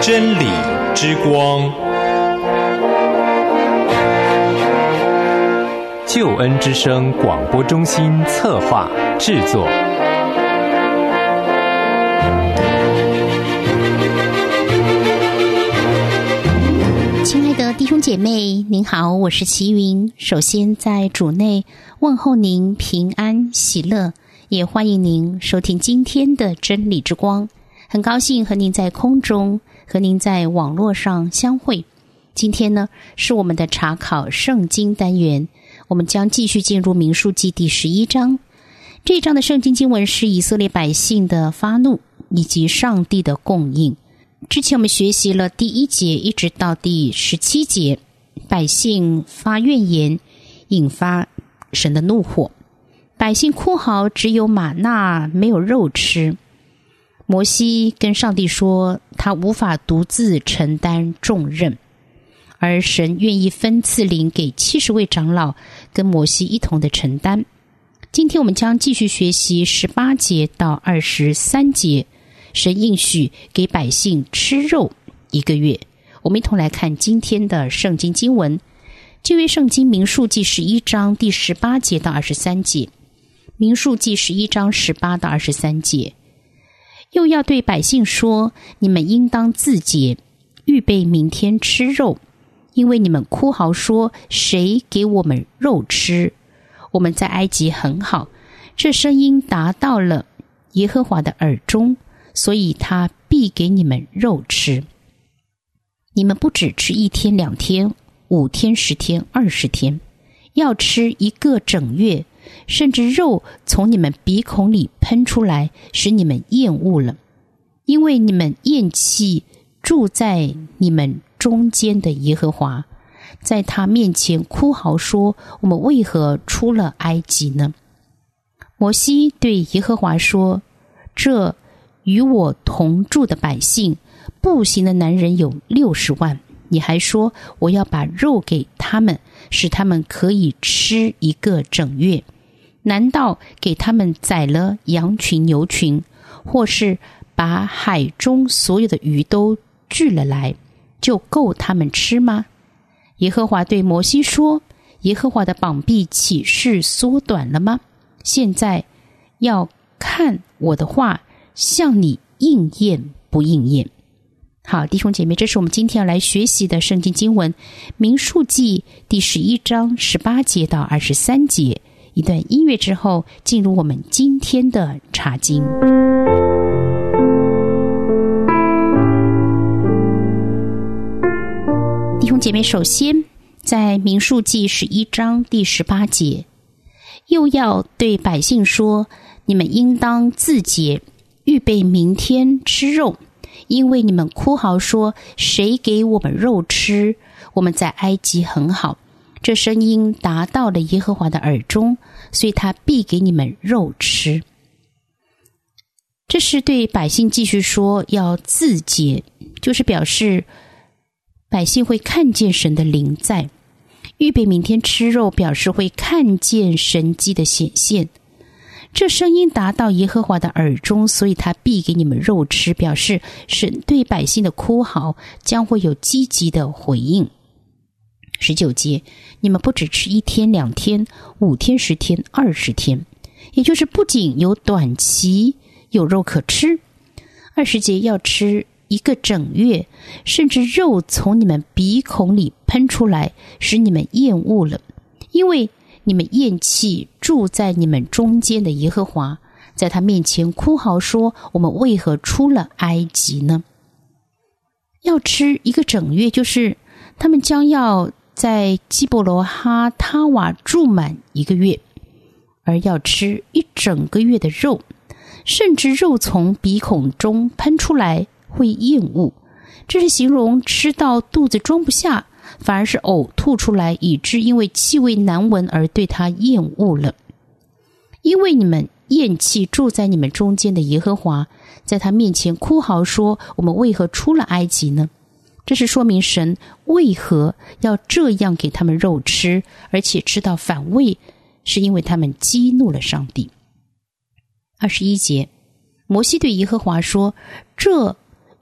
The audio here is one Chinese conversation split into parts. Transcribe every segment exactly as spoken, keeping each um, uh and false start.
真理之光，救恩之声广播中心策划制作。 亲爱的弟兄姐妹，您好，我是齐云。首先在主内问候您平安喜乐，也欢迎您收听今天的真理之光。很高兴和您在空中，和您在网络上相会。今天呢，是我们的查考圣经单元，我们将继续进入民数记第十一章。这一章的圣经经文是以色列百姓的发怒以及上帝的供应。之前我们学习了第一节一直到第十七节，百姓发怨言，引发神的怒火。百姓哭嚎，只有玛纳没有肉吃。摩西跟上帝说，他无法独自承担重任，而神愿意分赐灵给七十位长老，跟摩西一同的承担。今天我们将继续学习十八节到二十三节，神应许给百姓吃肉一个月。我们一同来看今天的圣经经文，旧约圣经民数记十一章第十八节到二十三节。民数记十一章十八到二十三节，又要对百姓说，你们应当自洁，预备明天吃肉，因为你们哭嚎说，谁给我们肉吃？我们在埃及很好。这声音达到了耶和华的耳中，所以他必给你们肉吃。你们不只吃一天两天五天十天二十天，要吃一个整月，甚至肉从你们鼻孔里喷出来，使你们厌恶了。因为你们厌弃住在你们中间的耶和华，在他面前哭嚎说，我们为何出了埃及呢？摩西对耶和华说，这与我同住的百姓，步行的男人有六十万，你还说我要把肉给他们，使他们可以吃一个整月。难道给他们宰了羊群牛群，或是把海中所有的鱼都聚了来，就够他们吃吗？耶和华对摩西说，耶和华的膀臂岂是缩短了吗？现在要看我的话向你应验不应验。好，弟兄姐妹，这是我们今天要来学习的圣经经文，民数记第十一章十八节到二十三节。一段音乐之后，进入我们今天的查经。弟兄姐妹，首先在民数记十一章第十八节，又要对百姓说，你们应当自洁，预备明天吃肉，因为你们哭嚎说，谁给我们肉吃？我们在埃及很好。这声音达到了耶和华的耳中，所以他必给你们肉吃。这是对百姓继续说要自洁，就是表示百姓会看见神的灵在。预备明天吃肉，表示会看见神迹的显现。这声音达到耶和华的耳中，所以他必给你们肉吃，表示神对百姓的哭嚎将会有积极的回应。十九节，你们不只吃一天两天五天十天二十天，也就是不仅有短期有肉可吃。二十节，要吃一个整月，甚至肉从你们鼻孔里喷出来，使你们厌恶了。因为你们厌弃住在你们中间的耶和华，在他面前哭嚎说，我们为何出了埃及呢？要吃一个整月，就是他们将要在基伯罗哈他瓦住满一个月，而要吃一整个月的肉，甚至肉从鼻孔中喷出来会厌恶。这是形容吃到肚子装不下，反而是呕吐出来，以致因为气味难闻而对他厌恶了。因为你们厌弃住在你们中间的耶和华，在他面前哭嚎说，我们为何出了埃及呢？这是说明神为何要这样给他们肉吃，而且吃到反胃，是因为他们激怒了上帝。二十一节，摩西对耶和华说，这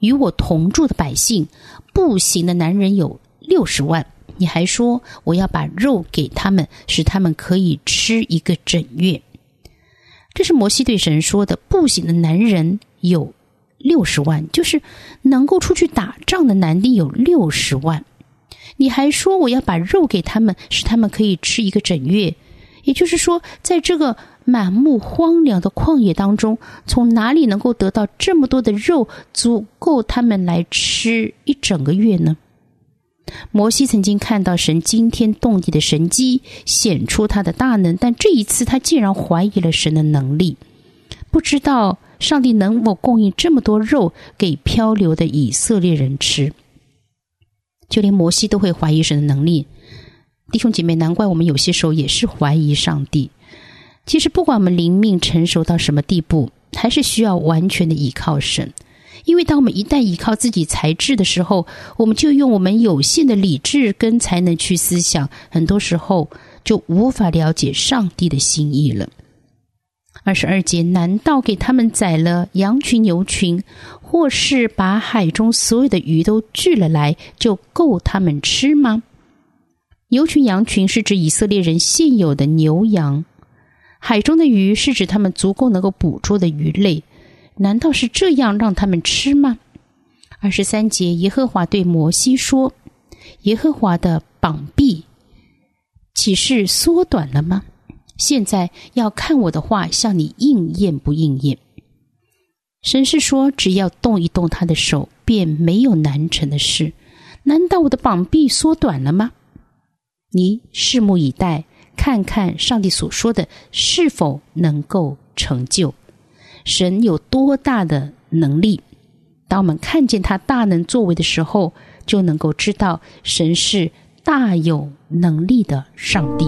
与我同住的百姓，步行的男人有六十万。你还说我要把肉给他们，使他们可以吃一个整月。这是摩西对神说的，步行的男人有六十万，就是能够出去打仗的男丁有六十万。你还说我要把肉给他们，使他们可以吃一个整月。也就是说，在这个满目荒凉的旷野当中，从哪里能够得到这么多的肉，足够他们来吃一整个月呢？摩西曾经看到神惊天动地的神迹，显出他的大能，但这一次他竟然怀疑了神的能力，不知道上帝能否供应这么多肉给漂流的以色列人吃。就连摩西都会怀疑神的能力，弟兄姐妹，难怪我们有些时候也是怀疑上帝。其实不管我们灵命成熟到什么地步，还是需要完全的依靠神。因为当我们一旦依靠自己才智的时候，我们就用我们有限的理智跟才能去思想，很多时候就无法了解上帝的心意了。二十二节，难道给他们宰了羊群牛群，或是把海中所有的鱼都聚了来，就够他们吃吗？牛群羊群是指以色列人现有的牛羊，海中的鱼是指他们足够能够捕捉的鱼类，难道是这样让他们吃吗？二十三节，耶和华对摩西说，耶和华的膀臂岂是缩短了吗？现在要看我的话向你应验不应验。神是说，只要动一动他的手，便没有难成的事。难道我的膀臂缩短了吗？你拭目以待，看看上帝所说的是否能够成就。神有多大的能力，当我们看见他大能作为的时候，就能够知道神是大有能力的上帝。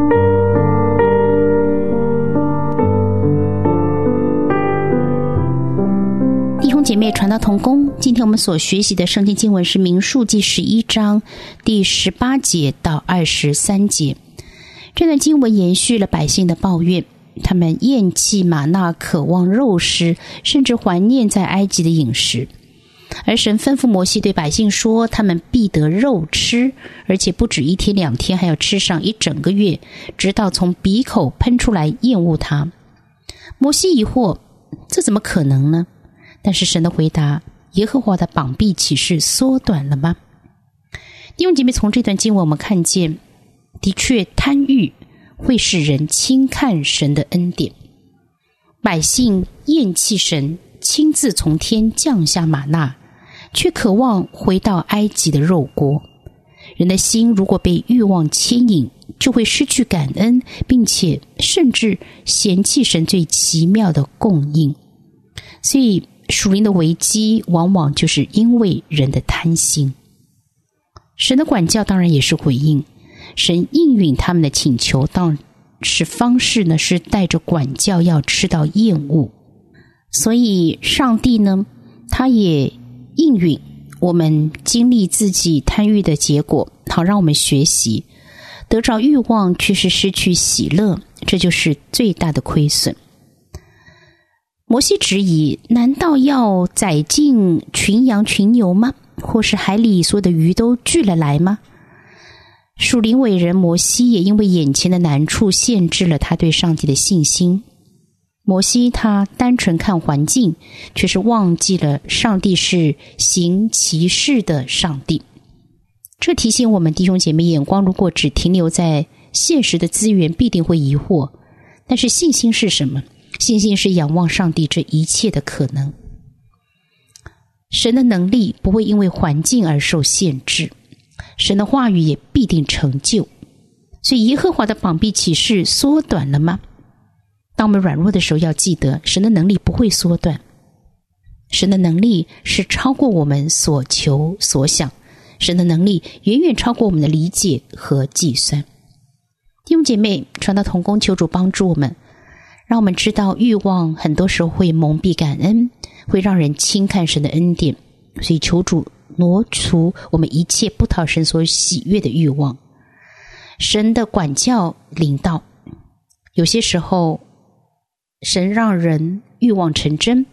弟兄姐妹，传道同工，今天我们所学习的圣经经文是民数记十一章第十八节到二十三节。这段经文延续了百姓的抱怨，他们厌弃玛纳，渴望肉食，甚至怀念在埃及的饮食。而神吩咐摩西对百姓说，他们必得肉吃，而且不止一天两天，还要吃上一整个月，直到从鼻口喷出来厌恶它。摩西疑惑，这怎么可能呢？但是神的回答，耶和华的膀臂岂是缩短了吗？弟兄姐妹，从这段经文我们看见，的确贪欲会使人轻看神的恩典。百姓厌弃神亲自从天降下玛纳，却渴望回到埃及的肉锅。人的心如果被欲望牵引，就会失去感恩，并且甚至嫌弃神最奇妙的供应。所以属灵的危机往往就是因为人的贪心。神的管教当然也是回应，神应允他们的请求，但是方式呢，是带着管教要吃到厌恶。所以上帝呢，他也应允我们经历自己贪欲的结果，好让我们学习，得着欲望却是失去喜乐，这就是最大的亏损。摩西质疑，难道要宰尽群羊群牛吗？或是海里所有的鱼都聚了来吗？属灵伟人摩西也因为眼前的难处限制了他对上帝的信心。摩西他单纯看环境，却是忘记了上帝是行奇事的上帝。这提醒我们弟兄姐妹，眼光如果只停留在现实的资源，必定会疑惑。但是信心是什么？信心是仰望上帝这一切的可能。神的能力不会因为环境而受限制，神的话语也必定成就。所以耶和华的膀臂岂是缩短了吗？当我们软弱的时候，要记得神的能力不会缩短，神的能力是超过我们所求所想，神的能力远远超过我们的理解和计算。弟兄姐妹，传道同工，求主帮助我们，让我们知道欲望很多时候会蒙蔽感恩，会让人轻看神的恩典。所以求主挪除我们一切不讨神所喜悦的欲望。神的管教临到，有些时候神让人欲望成真，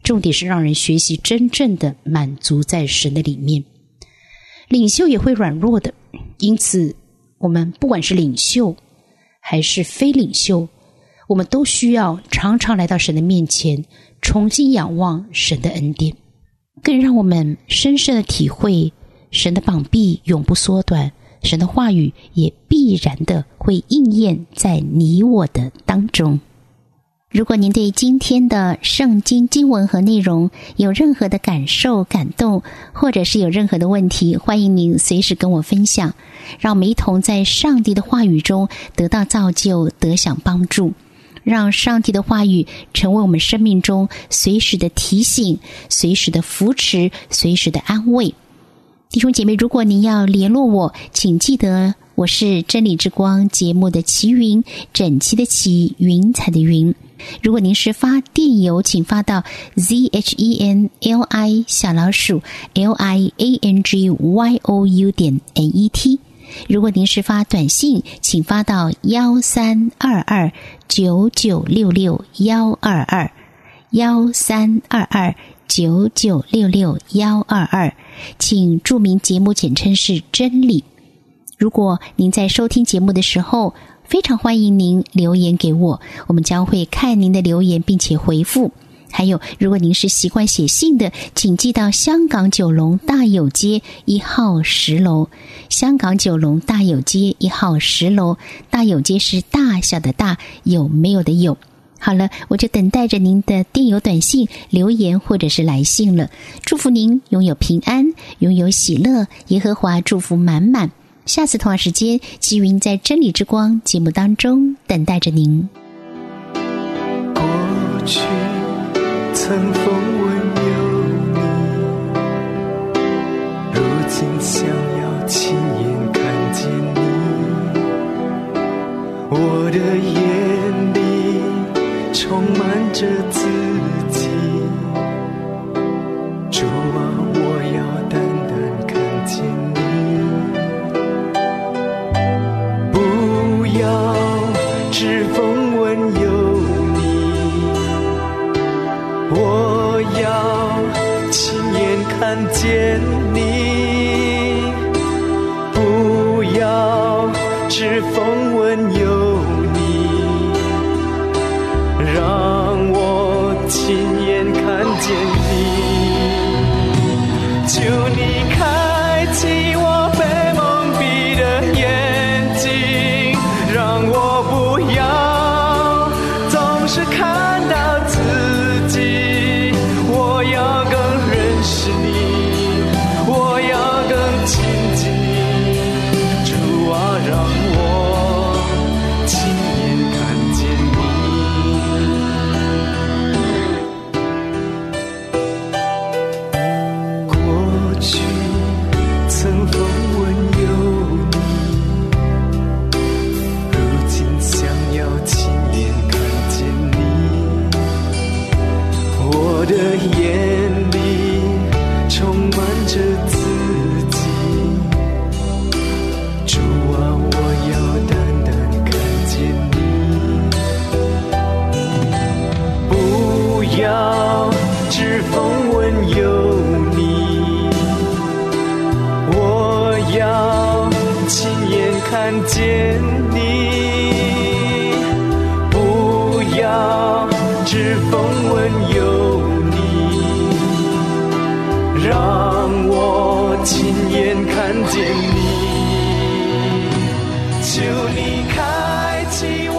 重点是让人学习真正的满足在神的里面。领袖也会软弱的，因此我们不管是领袖还是非领袖，我们都需要常常来到神的面前，重新仰望神的恩典，更让我们深深的体会神的膀臂永不缩短，神的话语也必然的会应验在你我的当中。如果您对今天的圣经经文和内容有任何的感受、感动，或者是有任何的问题，欢迎您随时跟我分享，让我们一同在上帝的话语中得到造就，得享帮助，让上帝的话语成为我们生命中随时的提醒、随时的扶持、随时的安慰。弟兄姐妹，如果您要联络我，请记得我是真理之光节目的齐云，整齐的齐，云彩的云。如果您是发电邮，请发到 z h e n l i 小老鼠 l i a n g y o u 点 n e t。如果您是发短信，请发到幺三二二九九六六幺二二幺三二二九九六六幺二二，请注明节目简称是真理。如果您在收听节目的时候，非常欢迎您留言给我，我们将会看您的留言并且回复。还有，如果您是习惯写信的，请寄到香港九龙大有街一号十楼。香港九龙大有街一号十楼，大有街是大小的大，有没有的有。好了，我就等待着您的电邮、短信、留言或者是来信了。祝福您拥有平安，拥有喜乐，耶和华祝福满满。下次同样时间，齐云在真理之光节目当中等待着您。 过去曾风闻有你，如今想要亲眼看见你。我的眼里充满着自己，主啊，我要单单看见你。不要只风闻有你，我要亲眼看见你。不要只风闻有你，让我亲眼看见你。求你开启我被蒙蔽的眼睛，让我不要总是看到自己，我要更认识你，我要更亲近你。主啊，让我亲眼看见你。过去曾风闻有你，如今想要亲眼看见你。我的眼里充满着自己，主啊，我要单单看见你。不要只风闻有你，我要亲眼看见你。不要只风闻有你，让我亲眼看见你。求你开启